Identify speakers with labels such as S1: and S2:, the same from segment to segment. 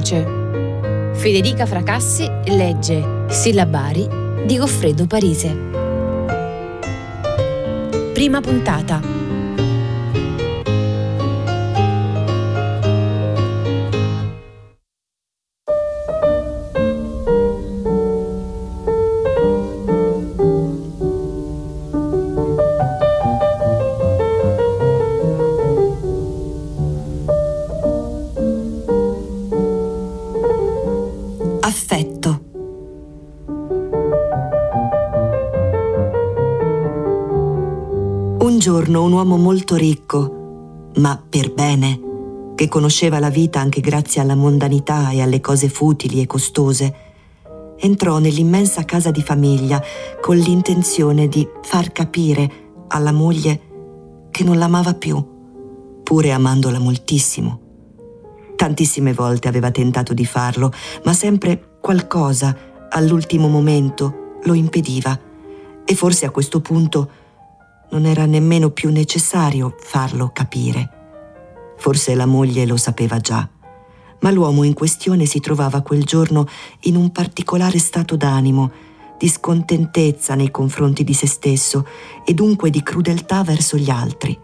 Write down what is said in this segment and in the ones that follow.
S1: voce. Federica Fracassi legge Sillabari di Goffredo Parise. Prima puntata.
S2: Affetto. Un giorno un uomo molto ricco, ma per bene, che conosceva la vita anche grazie alla mondanità e alle cose futili e costose, entrò nell'immensa casa di famiglia con l'intenzione di far capire alla moglie che non l'amava più, pure amandola moltissimo. Tantissime volte aveva tentato di farlo, ma sempre qualcosa all'ultimo momento lo impediva, e forse a questo punto non era nemmeno più necessario farlo capire. Forse la moglie lo sapeva già, ma l'uomo in questione si trovava quel giorno in un particolare stato d'animo, di scontentezza nei confronti di se stesso e dunque di crudeltà verso gli altri.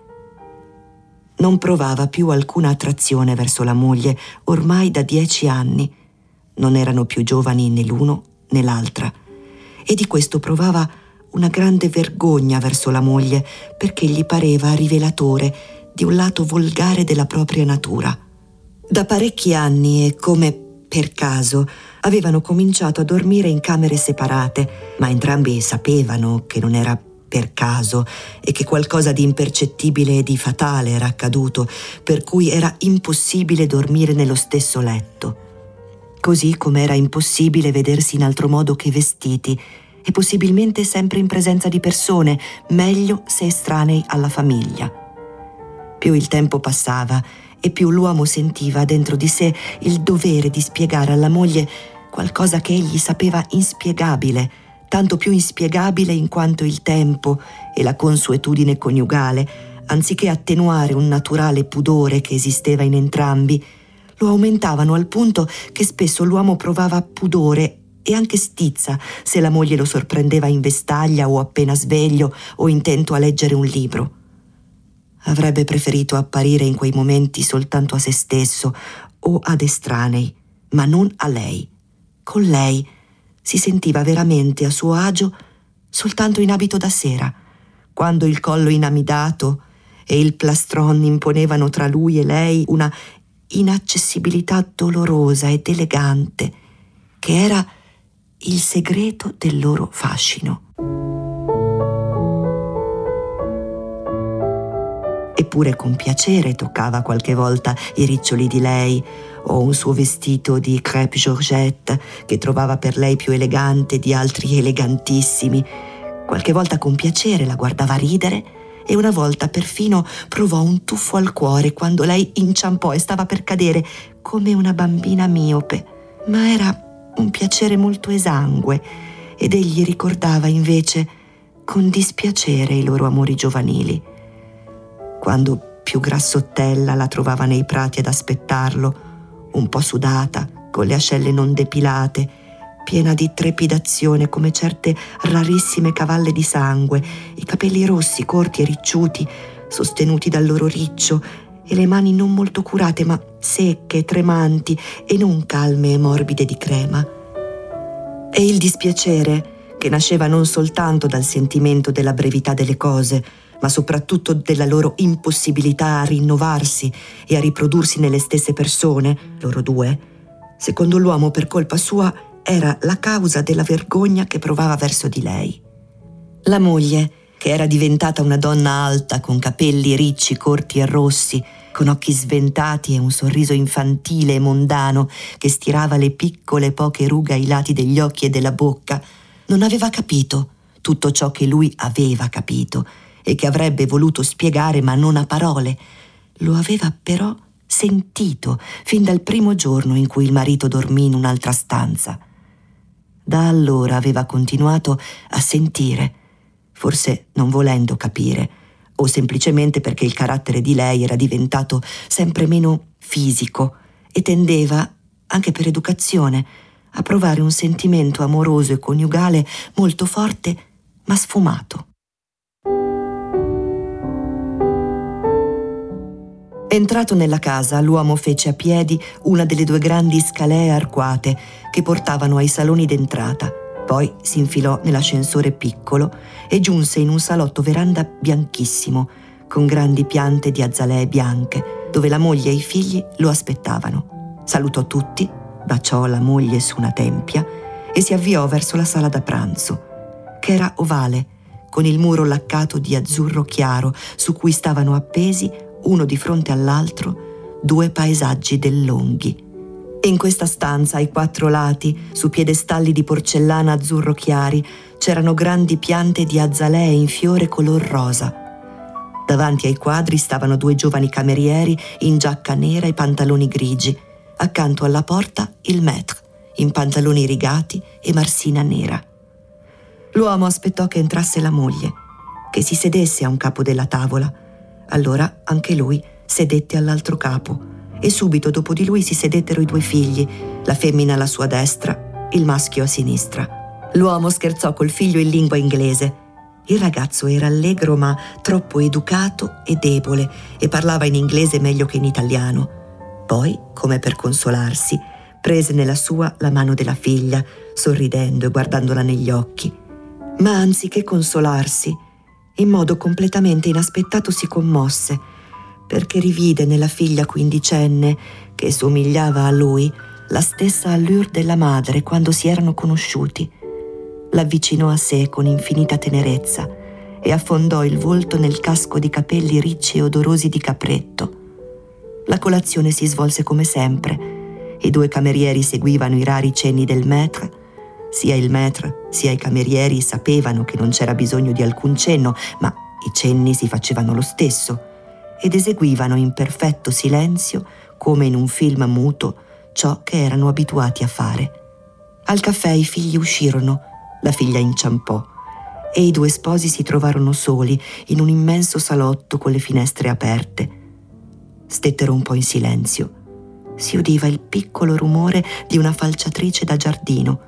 S2: Non provava più alcuna attrazione verso la moglie ormai da 10 anni. Non erano più giovani né l'uno né l'altra. E di questo provava una grande vergogna verso la moglie, perché gli pareva rivelatore di un lato volgare della propria natura. Da parecchi anni e come per caso avevano cominciato a dormire in camere separate, ma entrambi sapevano che non era per caso e che qualcosa di impercettibile e di fatale era accaduto, per cui era impossibile dormire nello stesso letto. Così come era impossibile vedersi in altro modo che vestiti e possibilmente sempre in presenza di persone, meglio se estranei alla famiglia. Più il tempo passava e più l'uomo sentiva dentro di sé il dovere di spiegare alla moglie qualcosa che egli sapeva inspiegabile, tanto più inspiegabile in quanto il tempo e la consuetudine coniugale, anziché attenuare un naturale pudore che esisteva in entrambi, lo aumentavano al punto che spesso l'uomo provava pudore e anche stizza se la moglie lo sorprendeva in vestaglia o appena sveglio o intento a leggere un libro. Avrebbe preferito apparire in quei momenti soltanto a se stesso o ad estranei, ma non a lei. Con lei si sentiva veramente a suo agio soltanto in abito da sera, quando il collo inamidato e il plastron imponevano tra lui e lei una inaccessibilità dolorosa ed elegante, che era il segreto del loro fascino. Eppure con piacere toccava qualche volta i riccioli di lei o un suo vestito di crêpe Georgette che trovava per lei più elegante di altri elegantissimi. Qualche volta con piacere la guardava ridere e una volta perfino provò un tuffo al cuore quando lei inciampò e stava per cadere come una bambina miope. Ma era un piacere molto esangue ed egli ricordava invece con dispiacere i loro amori giovanili. Quando più grassottella la trovava nei prati ad aspettarlo, un po' sudata, con le ascelle non depilate, piena di trepidazione come certe rarissime cavalle di sangue, i capelli rossi, corti e ricciuti, sostenuti dal loro riccio, e le mani non molto curate, ma secche, tremanti e non calme e morbide di crema. E il dispiacere, che nasceva non soltanto dal sentimento della brevità delle cose, ma soprattutto della loro impossibilità a rinnovarsi e a riprodursi nelle stesse persone, loro due, secondo l'uomo per colpa sua era la causa della vergogna che provava verso di lei. La moglie, che era diventata una donna alta con capelli ricci, corti e rossi, con occhi sventati e un sorriso infantile e mondano che stirava le piccole poche rughe ai lati degli occhi e della bocca, non aveva capito tutto ciò che lui aveva capito e che avrebbe voluto spiegare ma non a parole. Lo aveva però sentito fin dal primo giorno in cui il marito dormì in un'altra stanza. Da allora aveva continuato a sentire, forse non volendo capire, o semplicemente perché il carattere di lei era diventato sempre meno fisico e tendeva anche per educazione, a provare un sentimento amoroso e coniugale molto forte ma sfumato. Entrato nella casa, l'uomo fece a piedi una delle 2 grandi scalee arcuate che portavano ai saloni d'entrata. Poi si infilò nell'ascensore piccolo e giunse in un salotto veranda bianchissimo, con grandi piante di azalee bianche, dove la moglie e i figli lo aspettavano. Salutò tutti, baciò la moglie su una tempia e si avviò verso la sala da pranzo, che era ovale, con il muro laccato di azzurro chiaro su cui stavano appesi, uno di fronte all'altro, 2 paesaggi dell'Onghi. In questa stanza, ai 4 lati, su piedestalli di porcellana azzurro chiari, c'erano grandi piante di azalee in fiore color rosa. Davanti ai quadri stavano 2 giovani camerieri in giacca nera e pantaloni grigi. Accanto alla porta il maître, in pantaloni rigati e marsina nera. L'uomo aspettò che entrasse la moglie, che si sedesse a un capo della tavola. Allora anche lui sedette all'altro capo e subito dopo di lui si sedettero i 2 figli, la femmina alla sua destra, il maschio a sinistra. L'uomo scherzò col figlio in lingua inglese. Il ragazzo era allegro ma troppo educato e debole e parlava in inglese meglio che in italiano. Poi, come per consolarsi, prese nella sua la mano della figlia, sorridendo e guardandola negli occhi. Ma anziché consolarsi, in modo completamente inaspettato si commosse, perché rivide nella figlia quindicenne, che somigliava a lui, la stessa allure della madre quando si erano conosciuti. L'avvicinò a sé con infinita tenerezza e affondò il volto nel casco di capelli ricci e odorosi di capretto. La colazione si svolse come sempre. I 2 camerieri seguivano i rari cenni del maître. Sia il maître sia i camerieri sapevano che non c'era bisogno di alcun cenno, ma i cenni si facevano lo stesso ed eseguivano in perfetto silenzio, come in un film muto, ciò che erano abituati a fare. Al caffè i figli uscirono, la figlia inciampò e i 2 sposi si trovarono soli in un immenso salotto con le finestre aperte. Stettero un po' in silenzio. Si udiva il piccolo rumore di una falciatrice da giardino.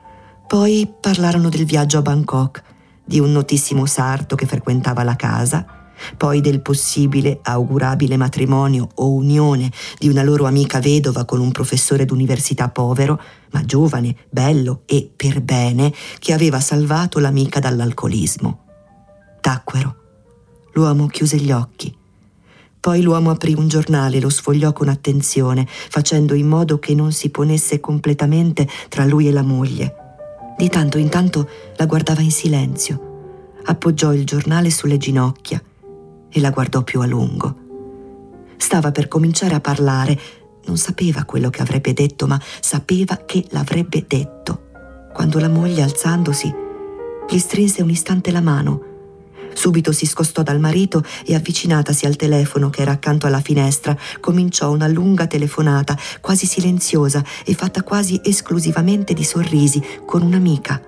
S2: Poi parlarono del viaggio a Bangkok, di un notissimo sarto che frequentava la casa, poi del possibile augurabile matrimonio o unione di una loro amica vedova con un professore d'università povero, ma giovane, bello e per bene, che aveva salvato l'amica dall'alcolismo. Tacquero. L'uomo chiuse gli occhi. Poi l'uomo aprì un giornale e lo sfogliò con attenzione, facendo in modo che non si ponesse completamente tra lui e la moglie. Di tanto in tanto la guardava in silenzio, appoggiò il giornale sulle ginocchia e la guardò più a lungo. Stava per cominciare a parlare, non sapeva quello che avrebbe detto, ma sapeva che l'avrebbe detto, quando la moglie, alzandosi, gli strinse un istante la mano. Subito si scostò dal marito e, avvicinatasi al telefono che era accanto alla finestra, cominciò una lunga telefonata, quasi silenziosa e fatta quasi esclusivamente di sorrisi, con un'amica.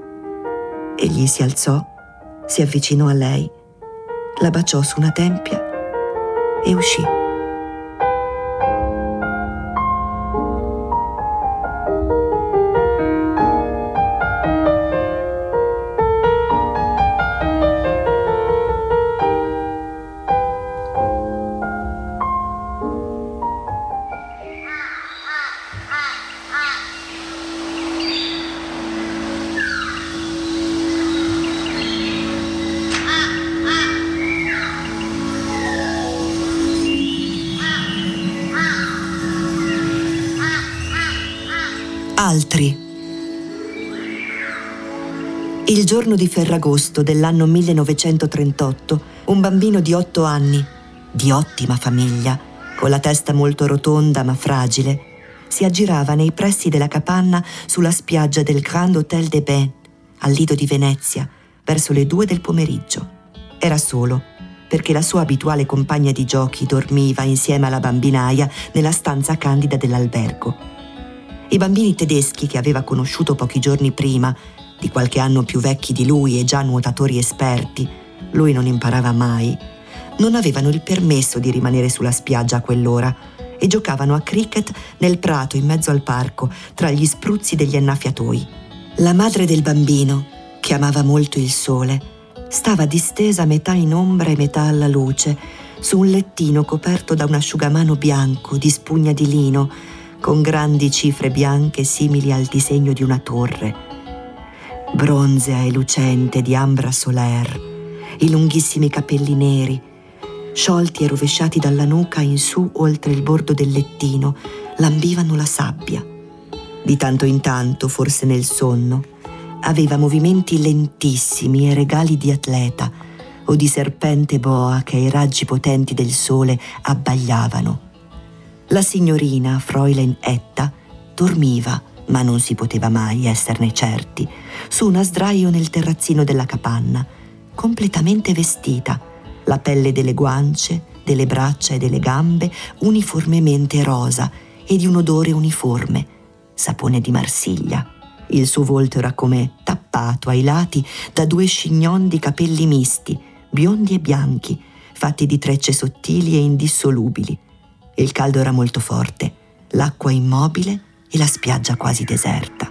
S2: Egli si alzò, si avvicinò a lei, la baciò su una tempia e uscì. Altri. Il giorno di Ferragosto dell'anno 1938, un bambino di 8 anni, di ottima famiglia, con la testa molto rotonda ma fragile, si aggirava nei pressi della capanna sulla spiaggia del Grand Hôtel des Bains, al Lido di Venezia, verso le 2 del pomeriggio. Era solo, perché la sua abituale compagna di giochi dormiva insieme alla bambinaia nella stanza candida dell'albergo. I bambini tedeschi che aveva conosciuto pochi giorni prima, di qualche anno più vecchi di lui e già nuotatori esperti, lui non imparava mai, non avevano il permesso di rimanere sulla spiaggia a quell'ora e giocavano a cricket nel prato in mezzo al parco, tra gli spruzzi degli annaffiatoi. La madre del bambino, che amava molto il sole, stava distesa metà in ombra e metà alla luce, su un lettino coperto da un asciugamano bianco di spugna di lino, con grandi cifre bianche simili al disegno di una torre. Bronzea e lucente di ambra solaire, i lunghissimi capelli neri, sciolti e rovesciati dalla nuca in su oltre il bordo del lettino, lambivano la sabbia. Di tanto in tanto, forse nel sonno, aveva movimenti lentissimi e regali di atleta o di serpente boa che ai raggi potenti del sole abbagliavano. La signorina Fräulein Etta dormiva, ma non si poteva mai esserne certi, su una sdraio nel terrazzino della capanna, completamente vestita, la pelle delle guance, delle braccia e delle gambe uniformemente rosa e di un odore uniforme, sapone di Marsiglia. Il suo volto era come tappato ai lati da 2 scignon di capelli misti, biondi e bianchi, fatti di trecce sottili e indissolubili. Il caldo era molto forte, l'acqua immobile e la spiaggia quasi deserta.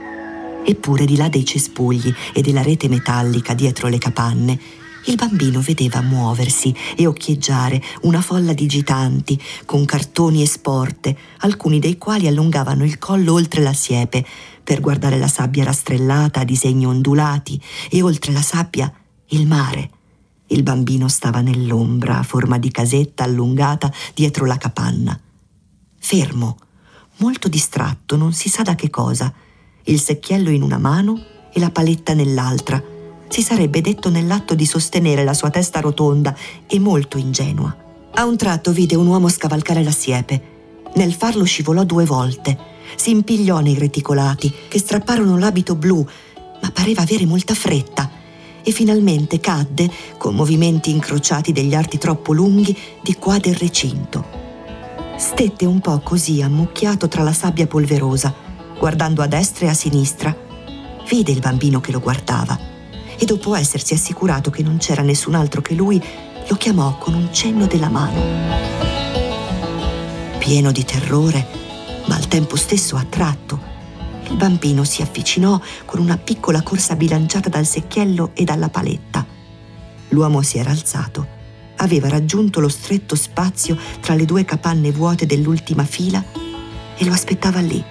S2: Eppure di là dei cespugli e della rete metallica dietro le capanne, il bambino vedeva muoversi e occhieggiare una folla di gitanti con cartoni e sporte, alcuni dei quali allungavano il collo oltre la siepe per guardare la sabbia rastrellata a disegni ondulati e oltre la sabbia il mare. Il bambino stava nell'ombra a forma di casetta allungata dietro la capanna. Fermo, molto distratto, non si sa da che cosa, il secchiello in una mano e la paletta nell'altra. Si sarebbe detto nell'atto di sostenere la sua testa rotonda e molto ingenua. A un tratto vide un uomo scavalcare la siepe. Nel farlo scivolò 2 volte. Si impigliò nei reticolati, che strapparono l'abito blu, ma pareva avere molta fretta, e finalmente cadde, con movimenti incrociati degli arti troppo lunghi, di qua del recinto. Stette un po' così ammucchiato tra la sabbia polverosa, guardando a destra e a sinistra. Vide il bambino che lo guardava e dopo essersi assicurato che non c'era nessun altro che lui, lo chiamò con un cenno della mano. Pieno di terrore, ma al tempo stesso attratto, il bambino si avvicinò con una piccola corsa bilanciata dal secchiello e dalla paletta. L'uomo si era alzato, aveva raggiunto lo stretto spazio tra le 2 capanne vuote dell'ultima fila e lo aspettava lì.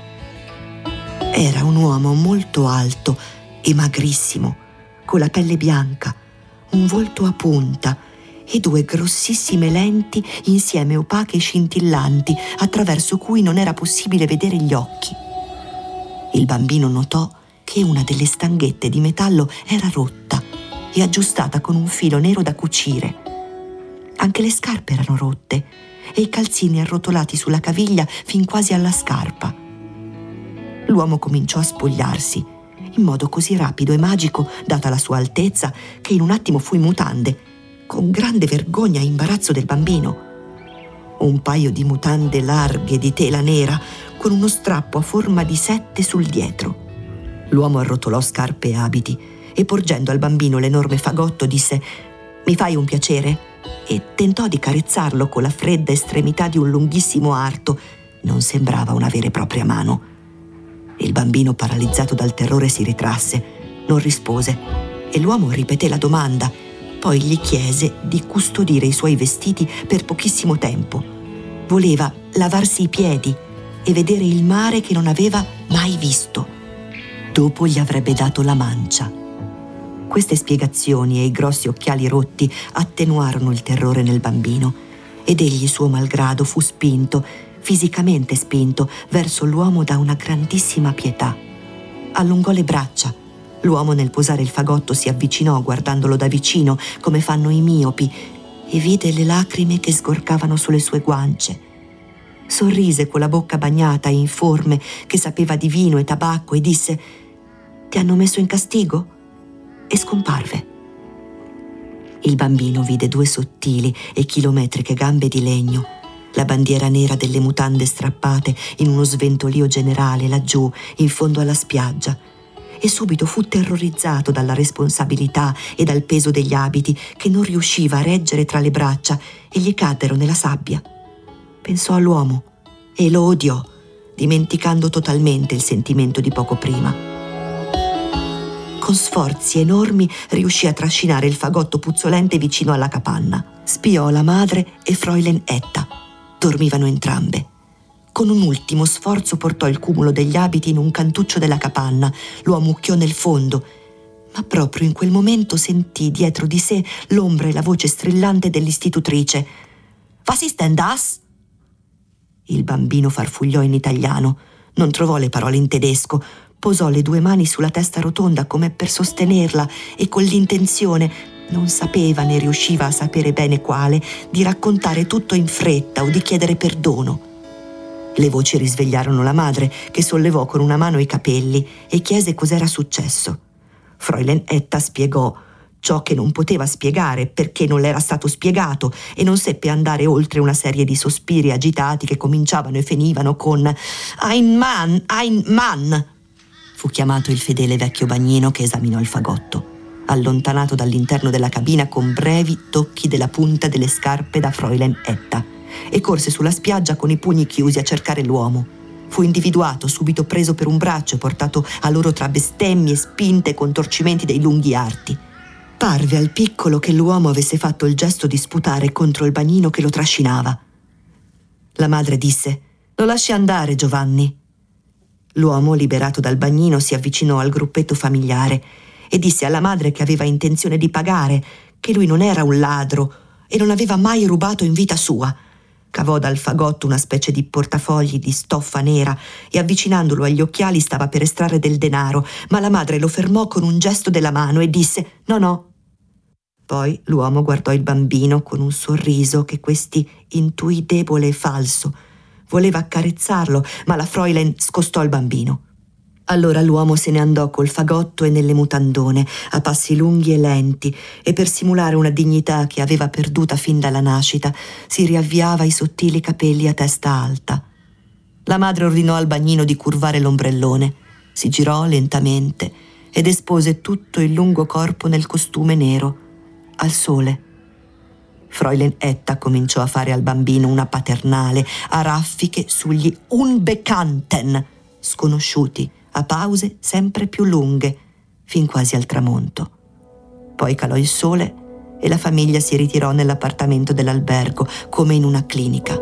S2: Era un uomo molto alto e magrissimo, con la pelle bianca, un volto a punta e 2 grossissime lenti insieme opache e scintillanti, attraverso cui non era possibile vedere gli occhi. Il bambino notò che una delle stanghette di metallo era rotta e aggiustata con un filo nero da cucire. Anche le scarpe erano rotte e i calzini arrotolati sulla caviglia fin quasi alla scarpa. L'uomo cominciò a spogliarsi, in modo così rapido e magico, data la sua altezza, che in un attimo fu in mutande, con grande vergogna e imbarazzo del bambino. Un paio di mutande larghe di tela nera, con uno strappo a forma di 7 sul dietro. L'uomo arrotolò scarpe e abiti e, porgendo al bambino l'enorme fagotto, disse: «Mi fai un piacere?» e tentò di carezzarlo con la fredda estremità di un lunghissimo arto. Non sembrava una vera e propria mano. Il bambino, paralizzato dal terrore, si ritrasse, non rispose e l'uomo ripeté la domanda. Poi gli chiese di custodire i suoi vestiti per pochissimo tempo. Voleva lavarsi i piedi e vedere il mare che non aveva mai visto. Dopo gli avrebbe dato la mancia. Queste spiegazioni e i grossi occhiali rotti attenuarono il terrore nel bambino ed egli, suo malgrado, fu spinto, fisicamente spinto, verso l'uomo da una grandissima pietà. Allungò le braccia. L'uomo, nel posare il fagotto, si avvicinò guardandolo da vicino, come fanno i miopi, e vide le lacrime che sgorgavano sulle sue guance. Sorrise con la bocca bagnata e informe, che sapeva di vino e tabacco, e disse: «Ti hanno messo in castigo?» e scomparve. Il bambino vide 2 sottili e chilometriche gambe di legno, la bandiera nera delle mutande strappate in uno sventolio generale laggiù, in fondo alla spiaggia, e subito fu terrorizzato dalla responsabilità e dal peso degli abiti che non riusciva a reggere tra le braccia e gli caddero nella sabbia. pensò all'uomo e lo odiò, dimenticando totalmente il sentimento di poco prima. Con sforzi enormi riuscì a trascinare il fagotto puzzolente vicino alla capanna. Spiò la madre e Fräulein Etta. Dormivano entrambe. Con un ultimo sforzo portò il cumulo degli abiti in un cantuccio della capanna, lo ammucchiò nel fondo, ma proprio in quel momento sentì dietro di sé l'ombra e la voce strillante dell'istitutrice. «Was ist denn das?» Il bambino farfugliò in italiano, non trovò le parole in tedesco, posò le 2 mani sulla testa rotonda come per sostenerla e con l'intenzione, non sapeva né riusciva a sapere bene quale, di raccontare tutto in fretta o di chiedere perdono. Le voci risvegliarono la madre, che sollevò con una mano i capelli e chiese cos'era successo. Fräulein Etta spiegò ciò che non poteva spiegare perché non le era stato spiegato e non seppe andare oltre una serie di sospiri agitati che cominciavano e finivano con «Ein Mann!». Fu chiamato il fedele vecchio bagnino che esaminò il fagotto, allontanato dall'interno della cabina con brevi tocchi della punta delle scarpe da Fräulein Etta, e corse sulla spiaggia con i pugni chiusi a cercare l'uomo. Fu individuato, subito preso per un braccio e portato a loro tra bestemmie, spinte e contorcimenti dei lunghi arti. Parve al piccolo che l'uomo avesse fatto il gesto di sputare contro il bagnino che lo trascinava. La madre disse: «Lo lasci andare, Giovanni». L'uomo, liberato dal bagnino, si avvicinò al gruppetto familiare e disse alla madre che aveva intenzione di pagare, che lui non era un ladro e non aveva mai rubato in vita sua. Cavò dal fagotto una specie di portafogli di stoffa nera e, avvicinandolo agli occhiali, stava per estrarre del denaro, ma la madre lo fermò con un gesto della mano e disse: «No, no». Poi l'uomo guardò il bambino con un sorriso che questi intuì debole e falso. Voleva accarezzarlo, ma la Fräulein scostò il bambino. Allora l'uomo se ne andò col fagotto e nelle mutandone, a passi lunghi e lenti, e per simulare una dignità che aveva perduta fin dalla nascita, si riavviava i sottili capelli a testa alta. La madre ordinò al bagnino di curvare l'ombrellone, si girò lentamente ed espose tutto il lungo corpo nel costume nero, al sole. Fräulein Etta cominciò a fare al bambino una paternale, a raffiche sugli Unbekannten, sconosciuti, a pause sempre più lunghe, fin quasi al tramonto. Poi calò il sole e la famiglia si ritirò nell'appartamento dell'albergo, come in una clinica.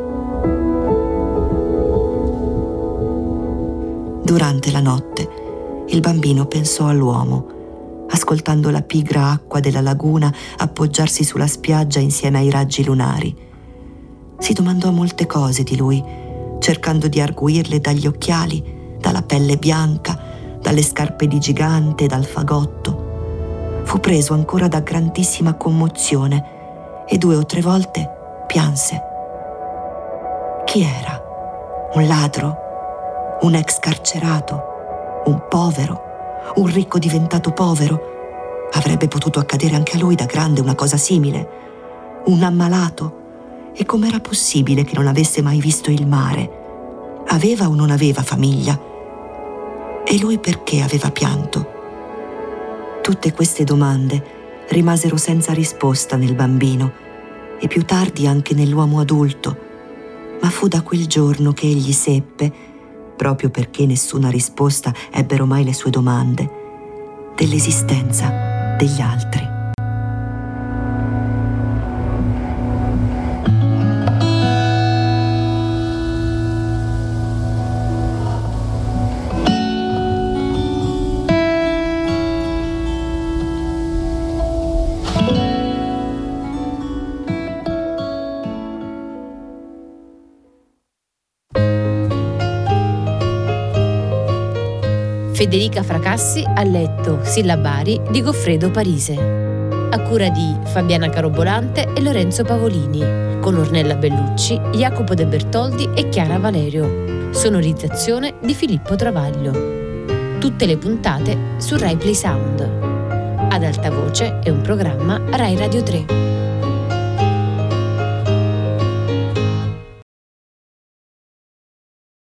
S2: Durante la notte, il bambino pensò all'uomo, ascoltando la pigra acqua della laguna appoggiarsi sulla spiaggia insieme ai raggi lunari. Si domandò molte cose di lui, cercando di arguirle dagli occhiali, dalla pelle bianca, dalle scarpe di gigante, dal fagotto. Fu preso ancora da grandissima commozione e 2 o 3 volte pianse. Chi era? Un ladro? Un ex carcerato? Un povero? Un ricco diventato povero? Avrebbe potuto accadere anche a lui da grande una cosa simile. Un ammalato? E com'era possibile che non avesse mai visto il mare? Aveva o non aveva famiglia? E lui perché aveva pianto? Tutte queste domande rimasero senza risposta nel bambino e più tardi anche nell'uomo adulto, ma fu da quel giorno che egli seppe, proprio perché nessuna risposta ebbero mai le sue domande, dell'esistenza degli altri.
S1: Federica Fracassi ha letto Sillabari di Goffredo Parise, a cura di Fabiana Carobolante e Lorenzo Pavolini, con Ornella Bellucci, Jacopo De Bertoldi e Chiara Valerio. Sonorizzazione di Filippo Travaglio. Tutte le puntate su Rai Play Sound. Ad alta voce è un programma Rai Radio 3.